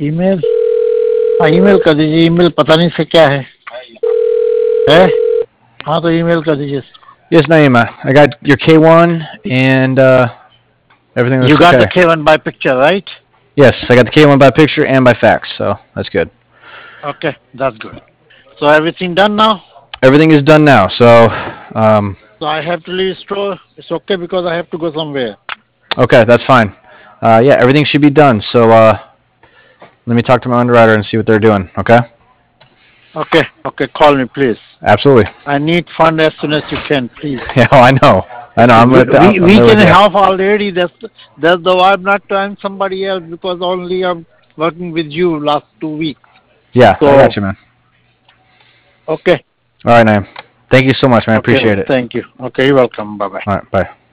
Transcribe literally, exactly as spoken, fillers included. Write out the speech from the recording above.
Email हाँ email कर दीजिए. ईमेल पता नहीं से क्या है है हाँ तो ईमेल कर दीजिए. Yes, Naima. I got your K one and uh, everything You looks got the okay. K one by picture, right? Yes, I got the K one by picture and by fax, so that's good. Okay, that's good. So everything done now? Everything is done now, so um, So I have to leave store. It's okay because I have to go somewhere. okay, that's fine. Uh, yeah, everything should be done. So uh, let me talk to my underwriter and see what they're doing. Okay. Okay, okay. Call me, please. Absolutely. I need fund as soon as you can, please. Yeah, oh, I know. I know. I'm We with. I'm, we, I'm we there can with you. help already. That's that's the why I'm not trying somebody else because only I'm working with you last two weeks. Yeah, So I got you, man. okay, All right, Naim. Thank you so much, man. I okay. appreciate it. Thank you. Okay, you're welcome. Bye bye. All right, bye.